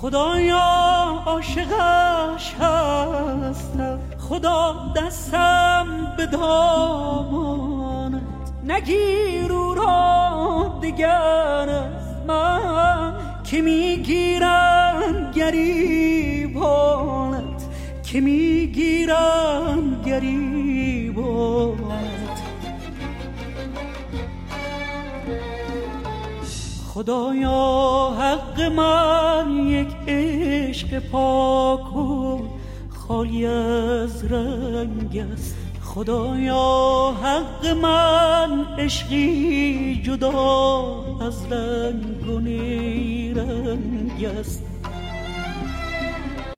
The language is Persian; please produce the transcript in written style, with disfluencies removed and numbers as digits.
خدایا عاشقش هستم، خدا دستم به دامانت نگیر او را دگر از من، که میگیرم گریبانت، که میگیرم گریبانت. خدایا حق من یک عشق پاک و خالی از رنگ است، خدایا حق من عشقی جدا از رنگ و نیرنگ است.